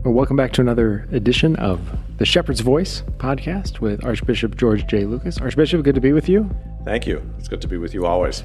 Well, welcome back to another edition of the Shepherd's Voice podcast with Archbishop George J. Lucas. Archbishop, good to be with you. Thank you. It's good to be with you always.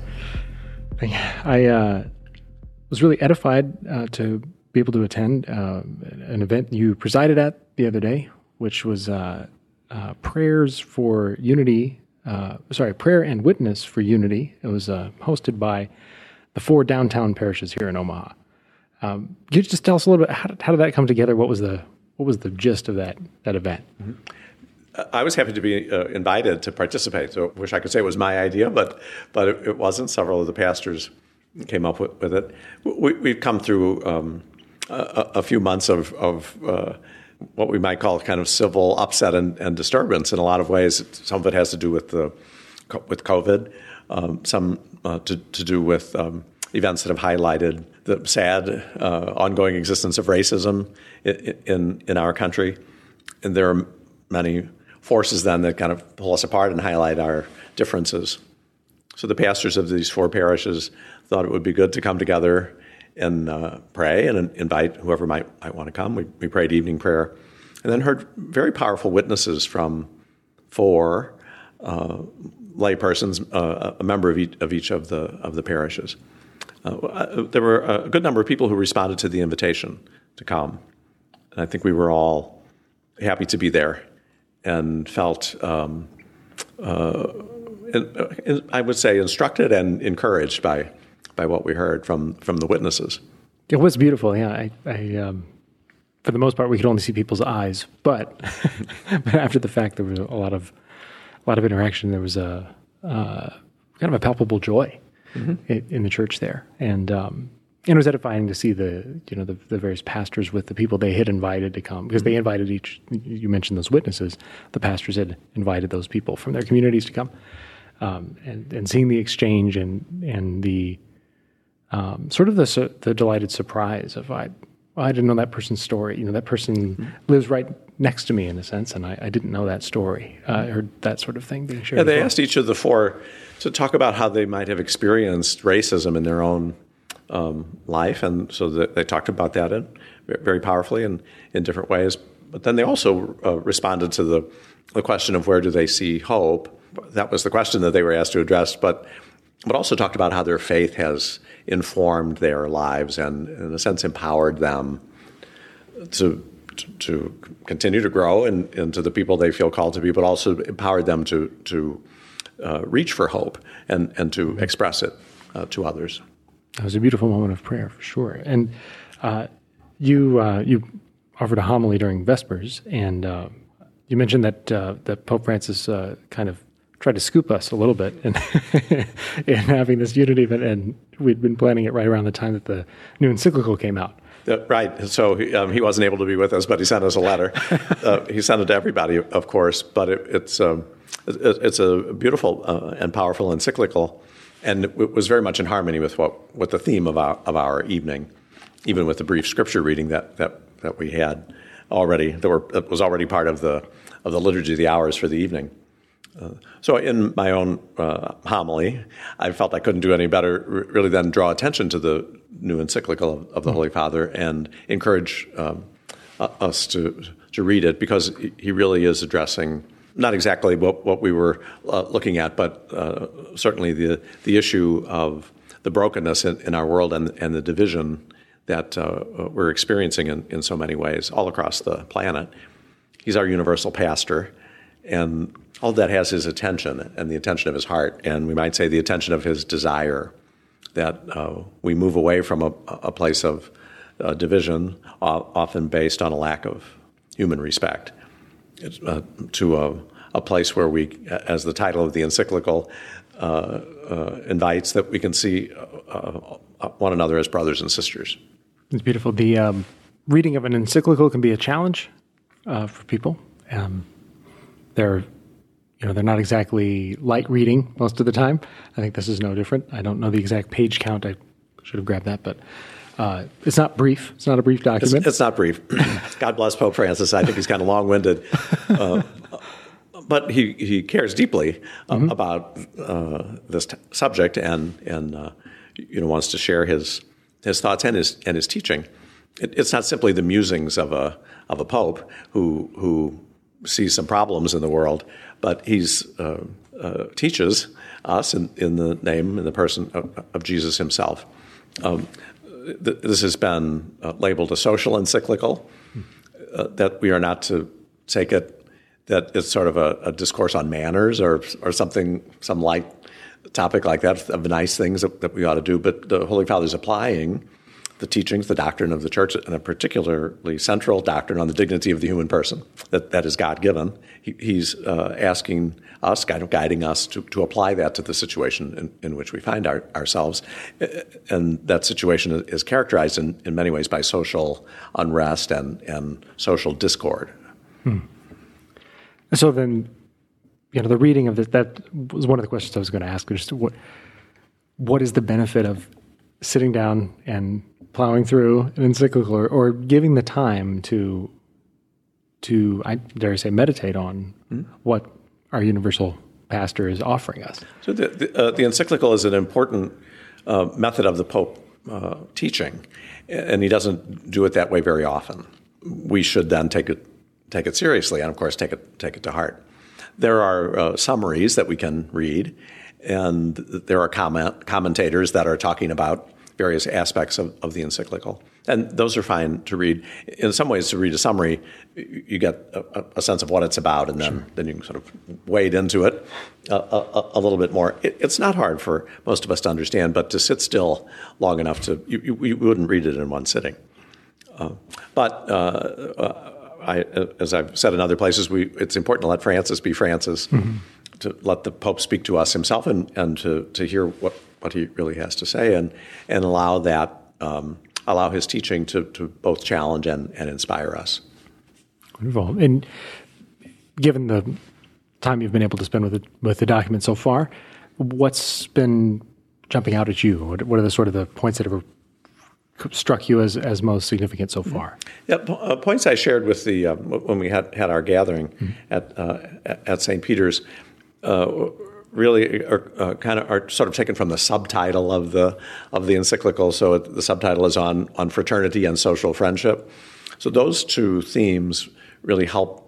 I was really edified to be able to attend an event you presided at the other day, which was prayers for unity. Prayer and witness for unity. It was hosted by the 4 downtown parishes here in Omaha. Could you just tell us a little bit, how did that come together? What was the gist of that event? Mm-hmm. I was happy to be invited to participate. So I wish I could say it was my idea, but it wasn't. Several of the pastors came up with it. We've come through a few months of what we might call kind of civil upset and disturbance in a lot of ways. Some of it has to do with COVID, some to do with events that have highlighted the sad ongoing existence of racism in our country. And there are many forces then that kind of pull us apart and highlight our differences. So the pastors of these 4 parishes thought it would be good to come together and pray and invite whoever might want to come. We prayed evening prayer and then heard very powerful witnesses from 4 laypersons, a member of each of the parishes. There were a good number of people who responded to the invitation to come. And I think we were all happy to be there and felt, I would say, instructed and encouraged by what we heard from the witnesses. It was beautiful, yeah. I for the most part, we could only see people's eyes, but after the fact, there was a lot of interaction. There was a kind of a palpable joy in the church there, and it was edifying to see the various pastors with the people they had invited to come, because they invited each. You mentioned those witnesses. The pastors had invited those people from their communities to come, and seeing the exchange and the sort of the delighted surprise of I didn't know that person's story. That person lives right next to me in a sense, and I didn't know that story. I heard that sort of thing being shared. Yeah, they asked each of the 4 to talk about how they might have experienced racism in their own life, and so they talked about that very powerfully and in different ways. But then they also responded to the question of where do they see hope. That was the question that they were asked to address, but also talked about how their faith has informed their lives and, in a sense, empowered them to continue to grow into the people they feel called to be, but also empowered them to reach for hope and to express it to others. That was a beautiful moment of prayer, for sure. And you offered a homily during Vespers, and you mentioned that Pope Francis kind of tried to scoop us a little bit in having this unity event, and we'd been planning it right around the time that the new encyclical came out. Right. So he wasn't able to be with us, but he sent us a letter. He sent it to everybody, of course, but it's a beautiful and powerful encyclical, and it was very much in harmony with what the theme of our evening, even with the brief scripture reading that we had already. That was already part of the liturgy of the hours for the evening. So in my own homily, I felt I couldn't do any better really than draw attention to the new encyclical of the Holy Father and encourage us to read it, because he really is addressing not exactly what we were looking at, but certainly the issue of the brokenness in our world and the division that we're experiencing in so many ways all across the planet. He's our universal pastor, and all that has his attention and the attention of his heart, and we might say the attention of his desire, that we move away from a place of division, often based on a lack of human respect, to a place where we, as the title of the encyclical invites, that we can see one another as brothers and sisters. It's beautiful. The reading of an encyclical can be a challenge for people. They're not exactly light reading most of the time. I think this is no different. I don't know the exact page count. I should have grabbed that, but it's not brief. It's not a brief document. It's not brief. God bless Pope Francis. I think he's kind of long-winded. But he cares deeply about this subject and wants to share his thoughts and his teaching. it's not simply the musings of a pope who sees some problems in the world, but he's teaches us in the person of Jesus himself. This has been labeled a social encyclical, that we are not to take it that it's sort of a discourse on manners or something, some light topic like that, of nice things that we ought to do. But the Holy Father is applying the teachings, the doctrine of the Church, and a particularly central doctrine on the dignity of the human person that is God-given. He's asking us, guiding us to apply that to the situation in which we find ourselves. And that situation is characterized in many ways by social unrest and social discord. So then, the reading of this, that was one of the questions I was going to ask. Just what is the benefit of sitting down and plowing through an encyclical or giving the time to I dare say, meditate on what our universal pastor is offering us? So the encyclical is an important method of the Pope teaching, and he doesn't do it that way very often. We should then take it seriously, and of course take it to heart. There are summaries that we can read, and there are commentators that are talking about various aspects of the encyclical, and those are fine to read. In some ways, to read a summary, you get a sense of what it's about, and then you can sort of wade into it a little bit more. It's not hard for most of us to understand, but to sit still long enough you wouldn't read it in one sitting. As I've said in other places, it's important to let Francis be Francis, to let the Pope speak to us himself, and to hear what he really has to say, and allow his teaching to both challenge and inspire us. Wonderful. And given the time you've been able to spend with the document so far, what's been jumping out at you? What are the sort of the points that have struck you as most significant so far? Yeah, points I shared with the when we had our gathering at St. Peter's really are sort of taken from the subtitle of the encyclical. So the subtitle is on fraternity and social friendship. So those two themes really help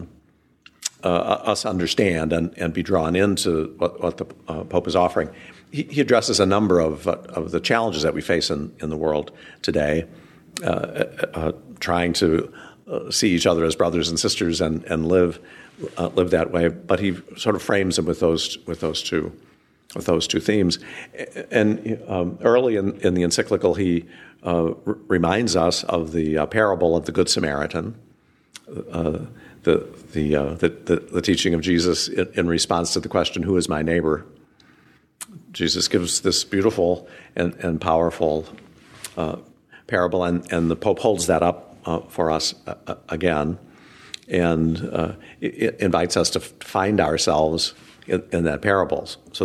us understand and be drawn into what the Pope is offering. He addresses a number of the challenges that we face in the world today, trying to see each other as brothers and sisters and live that way. But he sort of frames them with those two themes. And early in the encyclical, he reminds us of the parable of the Good Samaritan, the teaching of Jesus in response to the question, "Who is my neighbor?" Jesus gives this beautiful and powerful parable, and the Pope holds that up for us again, and it invites us to find ourselves in that parable. So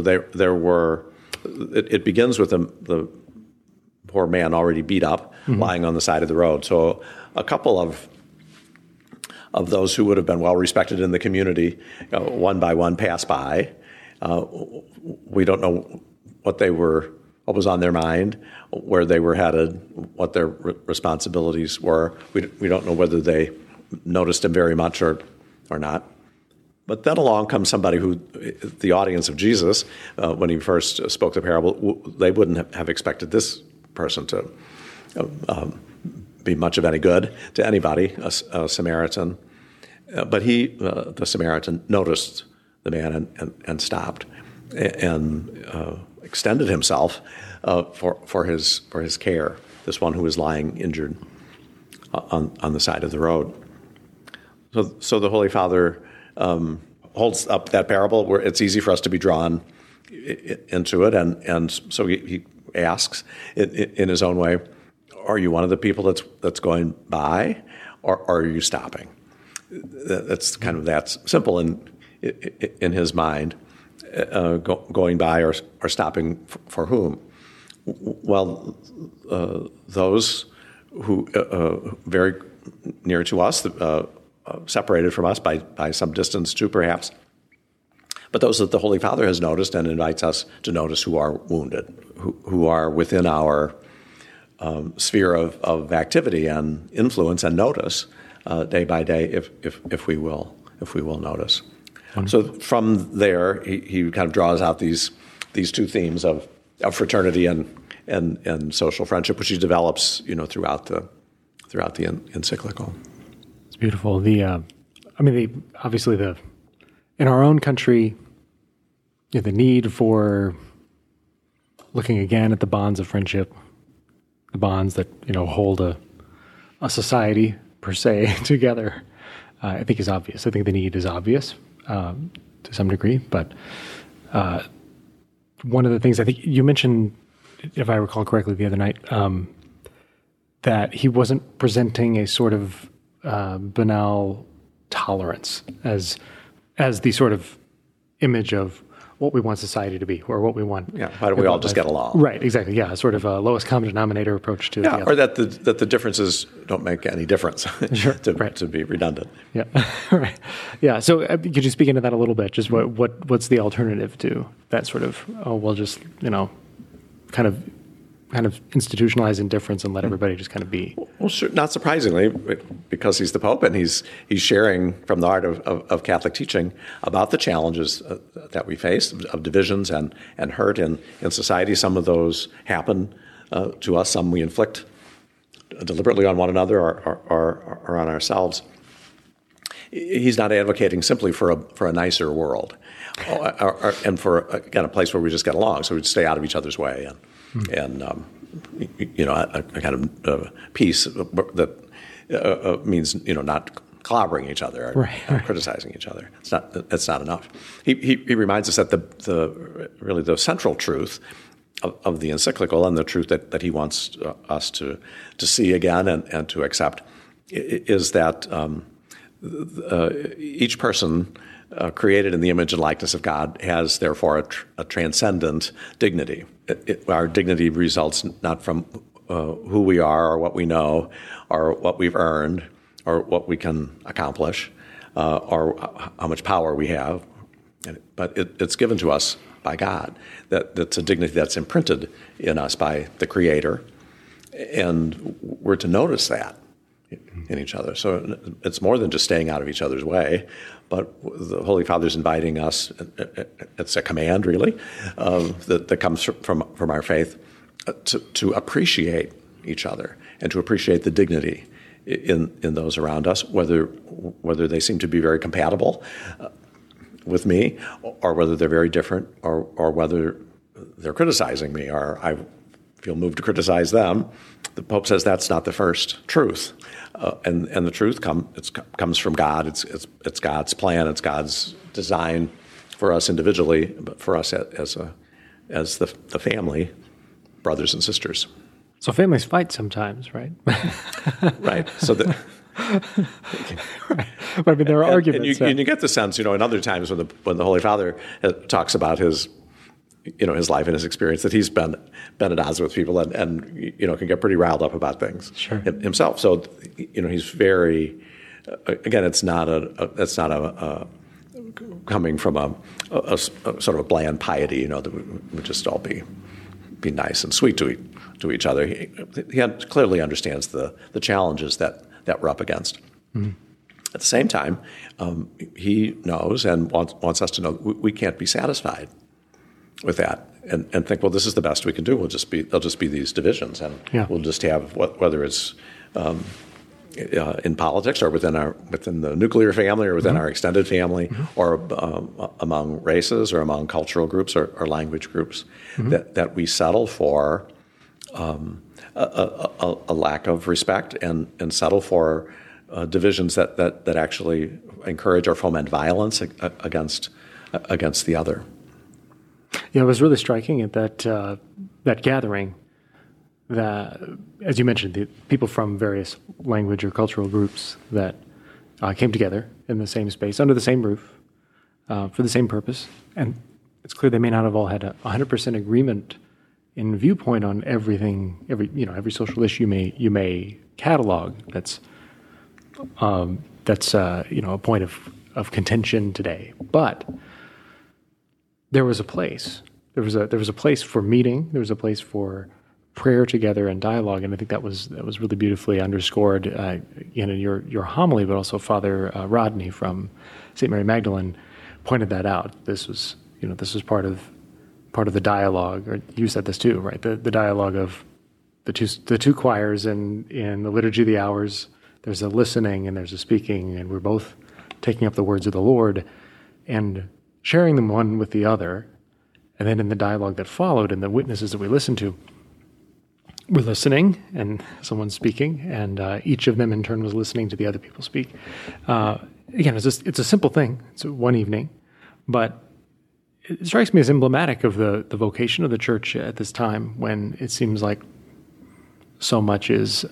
it begins with the poor man already beat up, lying on the side of the road. So a couple of those who would have been well respected in the community, one by one, pass by. We don't know what was on their mind, where they were headed, what their responsibilities were. We don't know whether they noticed him very much or not. But then along comes somebody who, the audience of Jesus, when he first spoke the parable, they wouldn't have expected this person to be much of any good to anybody, a Samaritan. But the Samaritan, noticed the man and stopped and extended himself for his care. This one who was lying injured on the side of the road. So the Holy Father holds up that parable where it's easy for us to be drawn into it, and so he asks in his own way, "Are you one of the people that's going by, or are you stopping?" That's kind of that simple in his mind. Going by or stopping for whom? Well, those who very near to us, separated from us by some distance too, perhaps. But those that the Holy Father has noticed and invites us to notice, who are wounded, who are within our sphere of activity and influence and notice day by day, if we will notice. So from there, he kind of draws out these two themes of fraternity and social friendship, which he develops, throughout the encyclical. It's beautiful. Obviously in our own country, the need for looking again at the bonds of friendship, the bonds that hold a society per se together, I think is obvious. I think the need is obvious to some degree, but one of the things I think you mentioned, if I recall correctly, the other night, that he wasn't presenting a sort of banal tolerance as the sort of image of what we want society to be, or what we want. Yeah, why don't we all just get along? Right, exactly. Yeah, sort of a lowest common denominator approach to. Yeah, or that the differences don't make any difference. Sure, to be redundant. Yeah, right. Yeah. So could you speak into that a little bit? Just what's the alternative to that sort of? Oh, we'll just kind of institutionalize indifference and let everybody just kind of be. Well, sure, not surprisingly, because he's the Pope and he's sharing from the art of Catholic teaching about the challenges that we face of divisions and hurt in society. Some of those happen to us. Some we inflict deliberately on one another or on ourselves. He's not advocating simply for a nicer world, and for a place where we just get along, so we stay out of each other's way and a kind of peace that means not clobbering each other or criticizing each other. It's not enough. He reminds us that the central truth of the encyclical, and the truth that he wants us to see again and to accept, is that each person created in the image and likeness of God has therefore a transcendent dignity. Our dignity results not from who we are or what we know or what we've earned or what we can accomplish or how much power we have, but it's given to us by God. That's a dignity that's imprinted in us by the Creator, and we're to notice that in each other. So it's more than just staying out of each other's way, but the Holy Father's inviting us, it's a command really, that comes from our faith, to appreciate each other and to appreciate the dignity in those around us, whether they seem to be very compatible with me, or whether they're very different, or whether they're criticizing me, or I feel moved to criticize them. The Pope says that's not the first truth, and the truth comes from God. It's God's plan. It's God's design for us individually, but for us as the family, brothers and sisters. So families fight sometimes, right? Right. So that. Right. But I mean, there are arguments. And you get the sense, in other times when the Holy Father talks about his life and his experience, that he's been at odds with people and can get pretty riled up about things himself. So he's very, again, it's not a coming from a sort of a bland piety, that we just all be nice and sweet to each other. He clearly understands the challenges that we're up against. Mm-hmm. At the same time, he knows and wants us to know we can't be satisfied with that and think, well, this is the best we can do. There'll just be these divisions, and we'll just have whether it's in politics or within the nuclear family or within our extended family, or among races or among cultural groups or language groups, that we settle for a lack of respect and settle for divisions that actually encourage or foment violence against the other. Yeah, it was really striking at that gathering that, as you mentioned, the people from various language or cultural groups that came together in the same space under the same roof for the same purpose. And it's clear they may not have all had 100% agreement in viewpoint on everything, every social issue you may catalog that's a point of contention today. But there was a place. There was a place for meeting. There was a place for prayer together and dialogue. And I think that was really beautifully underscored in your homily, but also Father Rodney from St. Mary Magdalene pointed that out. This was part of the dialogue, or you said this too, right? The dialogue of the two choirs in the Liturgy of the Hours. There's a listening and there's a speaking, and we're both taking up the words of the Lord and sharing them one with the other. And then in the dialogue that followed and the witnesses that we listened to, we're listening and someone's speaking, and each of them in turn was listening to the other people speak. Again, it's a simple thing. It's one evening, but it strikes me as emblematic of the vocation of the church at this time, when it seems like so much is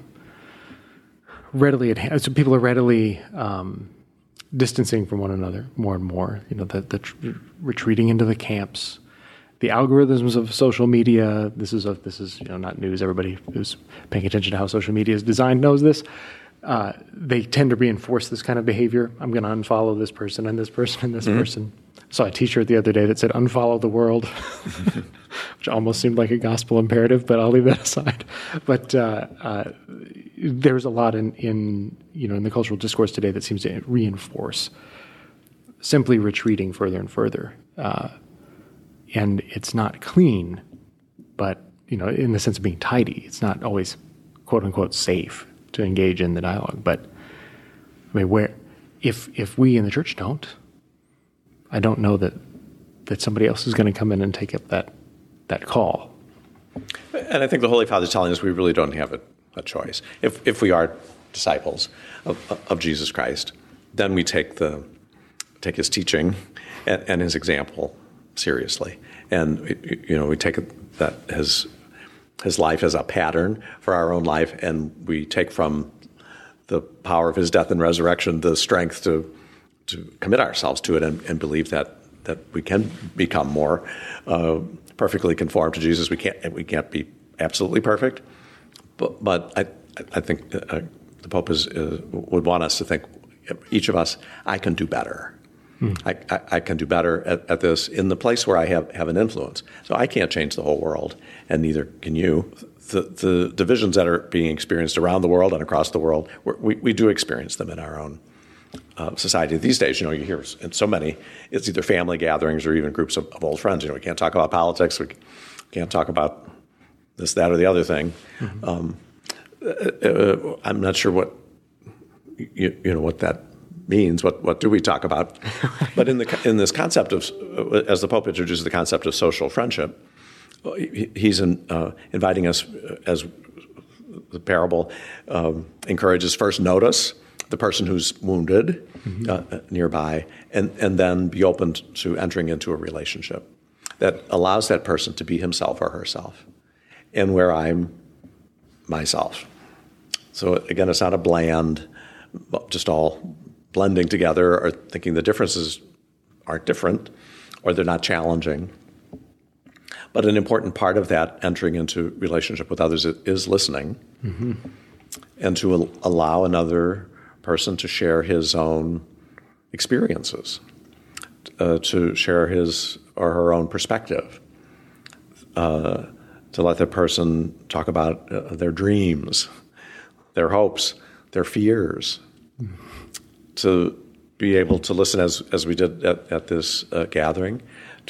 readily at hand. So people are readily distancing from one another more and more. Retreating into the camps. The algorithms of social media. This is not news. Everybody who's paying attention to how social media is designed knows this. They tend to reinforce this kind of behavior. I'm going to unfollow this person and this person and this person. I saw a T-shirt the other day that said "Unfollow the world," which almost seemed like a gospel imperative, but I'll leave that aside. But there's a lot in the cultural discourse today that seems to reinforce simply retreating further and further. And it's not clean, but, in the sense of being tidy, it's not always, quote unquote, safe to engage in the dialogue. But I mean, if we in the church don't, I don't know that somebody else is going to come in and take up that call. And I think the Holy Father is telling us we really don't have a choice. If we are disciples of Jesus Christ, then we take his teaching and his example seriously, and we take that his life as a pattern for our own life, and we take from the power of his death and resurrection the strength to commit ourselves to it and believe that we can become more perfectly conformed to Jesus. We can't be absolutely perfect, but I think the Pope would want us to think, each of us, I can do better. I can do better at this in the place where I have an influence. So I can't change the whole world, and neither can you. The divisions that are being experienced around the world and across the world, we do experience them in our own society these days. You hear in so many, it's either family gatherings or even groups of old friends. We can't talk about politics. We can't talk about this, that, or the other thing. I'm not sure what what that means. What do we talk about? But in this concept of, as the Pope introduces the concept of social friendship, he's inviting us, as the parable encourages, first notice the person who's wounded nearby, and then be open to entering into a relationship that allows that person to be himself or herself, and where I'm myself. So again, it's not a bland, just all blending together or thinking the differences aren't different or they're not challenging. But an important part of that entering into relationship with others is listening, and to allow another person to share his own experiences, to share his or her own perspective, to let that person talk about their dreams, their hopes, their fears, to be able to listen, as we did at this gathering,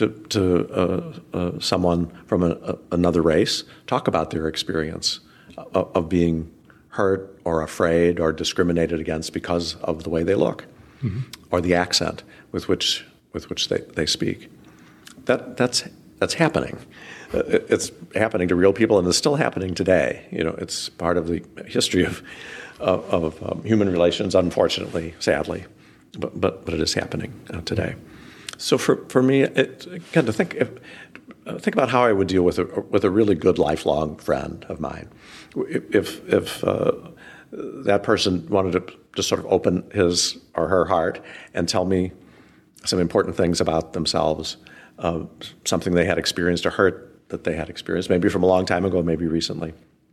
to someone from another race talk about their experience of being hurt or afraid or discriminated against because of the way they look, or the accent with which they speak. That's happening. It's happening to real people, and it's still happening today. It's part of the history of human relations, unfortunately, sadly, but it is happening today. So for me, again, to think about how I would deal with a really good lifelong friend of mine, if that person wanted to just sort of open his or her heart and tell me some important things about themselves, something they had experienced, a hurt that they had experienced, maybe from a long time ago, maybe recently,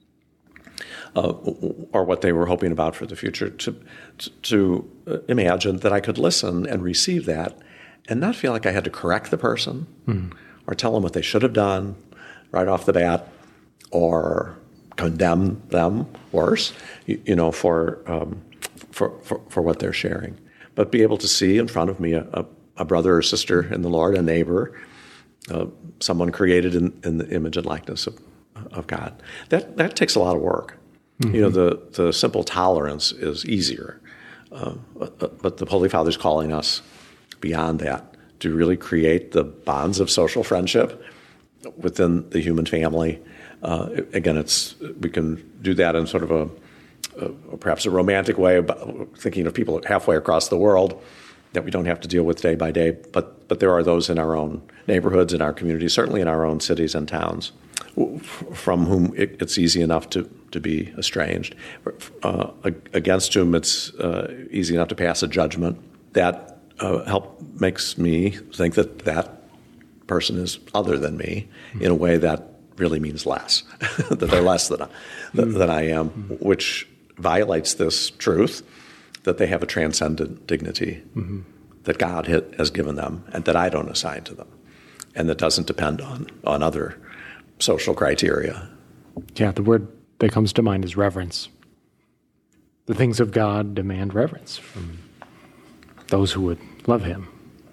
or what they were hoping about for the future, to imagine that I could listen and receive that and not feel like I had to correct the person or tell them what they should have done right off the bat, or condemn them, worse, for what they're sharing. But be able to see in front of me a brother or sister in the Lord, a neighbor, someone created in the image and likeness of God. That takes a lot of work. Mm-hmm. The simple tolerance is easier. But the Holy Father's calling us beyond that to really create the bonds of social friendship within the human family. Again, we can do that in sort of perhaps a romantic way, about thinking of people halfway across the world that we don't have to deal with day by day. But there are those in our own neighborhoods, in our communities, certainly in our own cities and towns, from whom it's easy enough to be estranged, against whom it's easy enough to pass a judgment. That makes me think that person is other than me in a way that really means less, that they're less than I am, which violates this truth that they have a transcendent dignity that God has given them and that I don't assign to them, and that doesn't depend on other social criteria. Yeah, the word that comes to mind is reverence. The things of God demand reverence from those who would love him.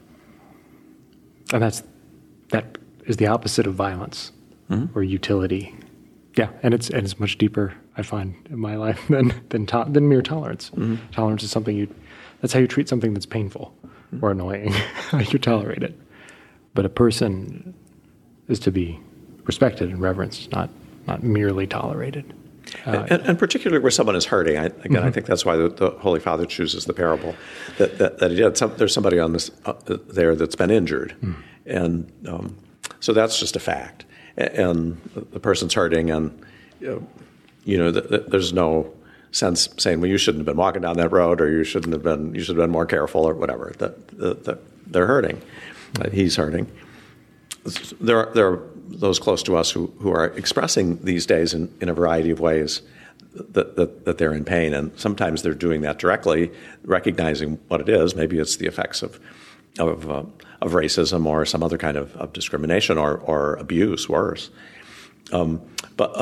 And that is the opposite of violence or utility. Yeah, and it's much deeper, I find, in my life than mere tolerance. Mm-hmm. Tolerance is that's how you treat something that's painful or annoying. You tolerate it. But a person is to be respected and reverenced, not merely tolerated. And particularly where someone is hurting. I think that's why the Holy Father chooses the parable that he did. There's somebody on this there that's been injured, and so that's just a fact. And the person's hurting, and there's no sense saying, well, you shouldn't have been walking down that road, or you should have been more careful, or whatever. That they're hurting. He's hurting. There are those close to us who are expressing these days in a variety of ways that they're in pain, and sometimes they're doing that directly, recognizing what it is. Maybe it's the effects of racism or some other kind of discrimination or abuse, worse. But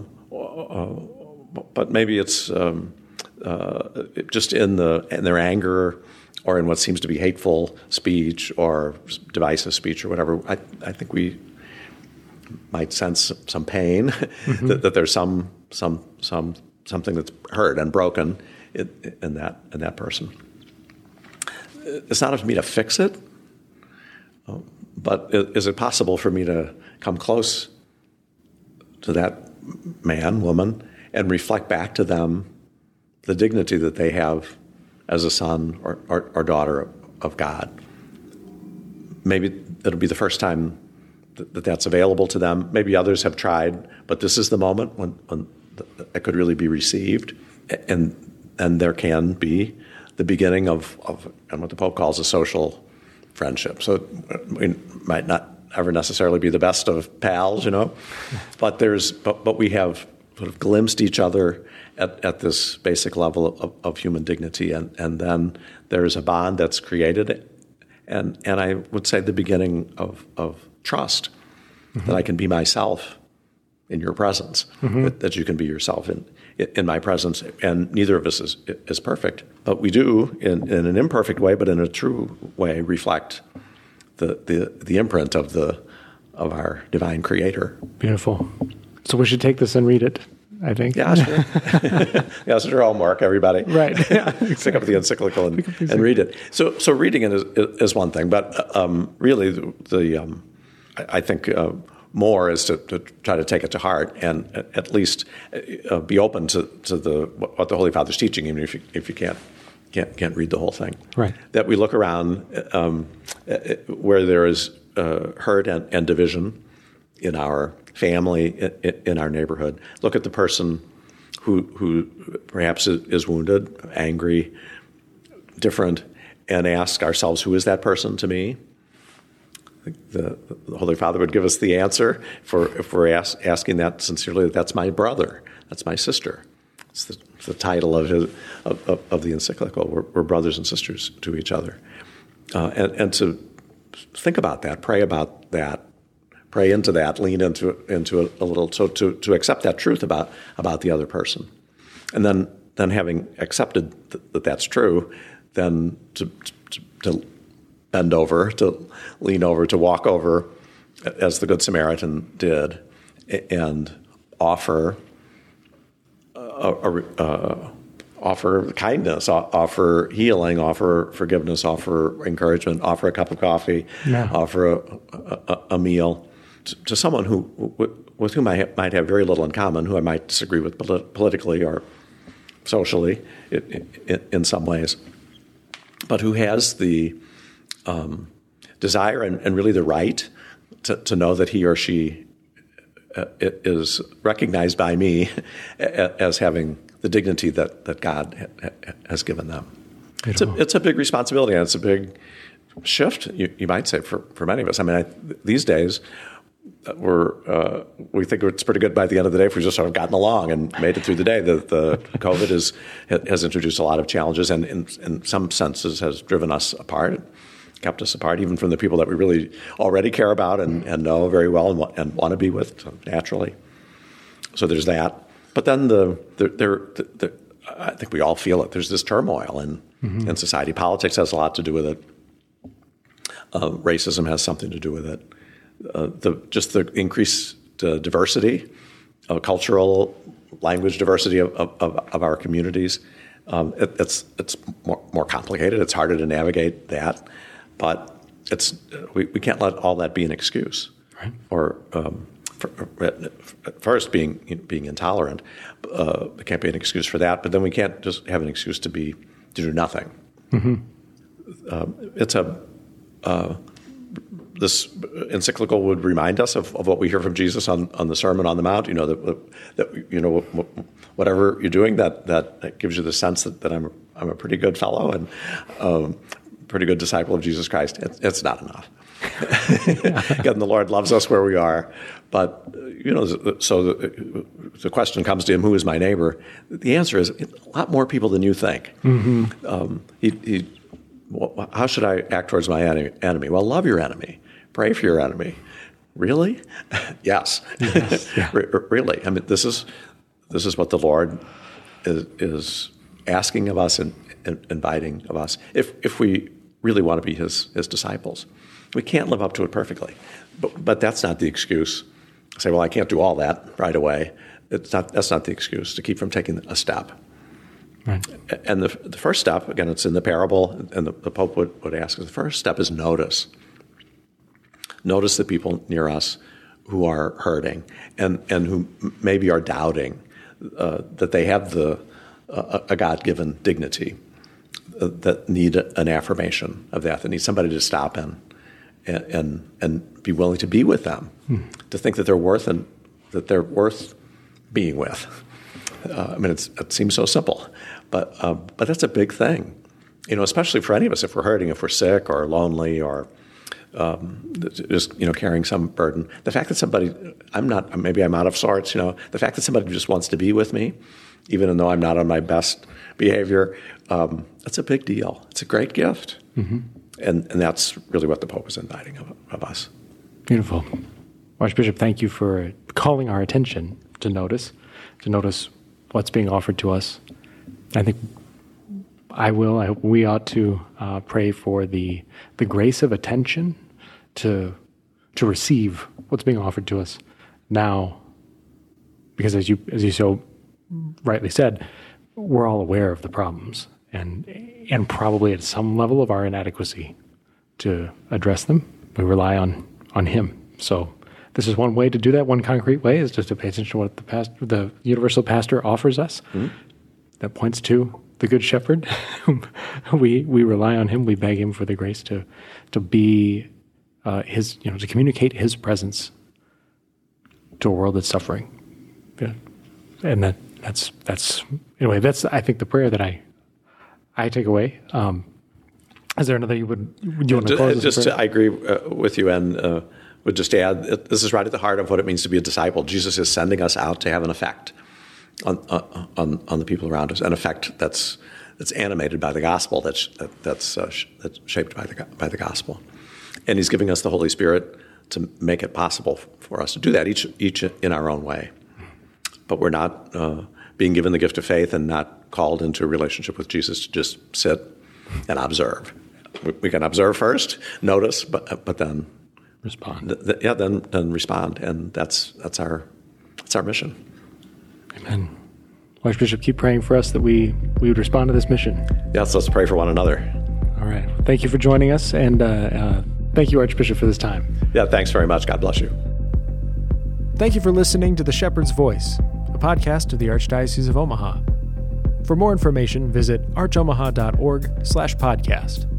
maybe it's just in their anger, or in what seems to be hateful speech or divisive speech or whatever. I think we might sense some pain, that there's something that's hurt and broken in that person. It's not up to me to fix it, but is it possible for me to come close to that man, woman, and reflect back to them the dignity that they have as a son or daughter of God? Maybe it'll be the first time that's available to them. Maybe others have tried, but this is the moment when it could really be received, and there can be the beginning of what the Pope calls a social friendship. So we might not ever necessarily be the best of pals, but we have sort of glimpsed each other at this basic level of human dignity, and then there's a bond that's created, and I would say the beginning of trust, that I can be myself in your presence, that you can be yourself in my presence, and neither of us is perfect, but we do in an imperfect way, but in a true way, reflect the imprint of our divine Creator. Beautiful. So we should take this and read it, I think. Yeah, sure. Yeah, so your homework, everybody. Right. Yeah, exactly. Pick up the encyclical and read it. So reading it is one thing, but really I think more is to try to take it to heart and at least be open to what the Holy Father's teaching, even if you can't read the whole thing. Right. That we look around where there is hurt and division in our family, in our neighborhood. Look at the person who perhaps is wounded, angry, different, and ask ourselves, who is that person to me? The Holy Father would give us the answer if we're asking that sincerely. That's my brother. That's my sister. It's the title of the encyclical. We're brothers and sisters to each other, and to think about that, pray about that pray into that, lean into a little, so to accept that truth about the other person, and then having accepted that that's true, then to bend over, to lean over, to walk over, as the Good Samaritan did, and offer kindness, offer healing, offer forgiveness, offer encouragement, offer a cup of coffee, offer a meal to someone with whom I might have very little in common, who I might disagree with politically or socially in some ways, but who has the desire and really the right to know that he or she is recognized by me as having the dignity that God has given them. It's a big responsibility, and it's a big shift, you might say, for many of us. I mean, these days, we think it's pretty good by the end of the day if we've just sort of gotten along and made it through the day. The COVID has introduced a lot of challenges, and in some senses has driven us apart, kept us apart, even from the people that we really already care about and know very well and want to be with naturally. So there's that. But then I think we all feel it. There's this turmoil in society. Politics has a lot to do with it. Racism has something to do with it. The increased diversity, cultural, language diversity of our communities. It's more complicated. It's harder to navigate that, but we can't let all that be an excuse, right? Or first being intolerant, it can't be an excuse for that. But then we can't just have an excuse to do nothing. This encyclical would remind us of what we hear from Jesus on the Sermon on the Mount. Whatever you're doing, that gives you the sense that I'm a pretty good fellow and pretty good disciple of Jesus Christ. It's not enough. Again, the Lord loves us where we are, but so the question comes to him: who is my neighbor? The answer is a lot more people than you think. How should I act towards my enemy? Well, love your enemy. Pray for your enemy. Really? Yes. Yeah. Really. I mean, this is what the Lord is asking of us and inviting of us. If we really want to be His disciples, we can't live up to it perfectly, but that's not the excuse. Say, well, I can't do all that right away. That's not the excuse to keep from taking a step. Right. And the first step, again, it's in the parable, and the Pope would ask us, the first step is notice. Notice the people near us who are hurting and who maybe are doubting that they have a God-given dignity, that need an affirmation of that need somebody to stop and be willing to be with them, to think that they're worth being with. I mean, it seems so simple, but that's a big thing, especially for any of us, if we're hurting, if we're sick or lonely or just carrying some burden. The fact that somebody, maybe I'm out of sorts. The fact that somebody just wants to be with me, even though I'm not on my best behavior, that's a big deal. It's a great gift, and that's really what the Pope is inviting of us. Beautiful, Archbishop. Thank you for calling our attention to notice what's being offered to us. I think we ought to pray for the grace of attention to receive what's being offered to us now, because as you so rightly said, we're all aware of the problems and probably at some level of our inadequacy to address them. We rely on Him. So this is one way to do that. One concrete way is just to pay attention to what the universal pastor offers us. That points to the Good Shepherd. we rely on Him. We beg Him for the grace to be His, to communicate His presence to a world that's suffering. Yeah. And that's anyway. That's, I think, the prayer that I take away. Is there another you want to close? I agree with you, and would just add, this is right at the heart of what it means to be a disciple. Jesus is sending us out to have an effect on the people around us, an effect that's animated by the gospel, that's shaped by the gospel, and He's giving us the Holy Spirit to make it possible for us to do that, each in our own way. But we're not being given the gift of faith and not called into a relationship with Jesus to just sit and observe. We can observe first, notice, but then respond. Then respond, and that's our mission. Amen. Archbishop, keep praying for us that we would respond to this mission. Yes, let's pray for one another. All right. Well, thank you for joining us, and thank you, Archbishop, for this time. Yeah, thanks very much. God bless you. Thank you for listening to The Shepherd's Voice, a podcast of the Archdiocese of Omaha. For more information, visit archomaha.org/podcast.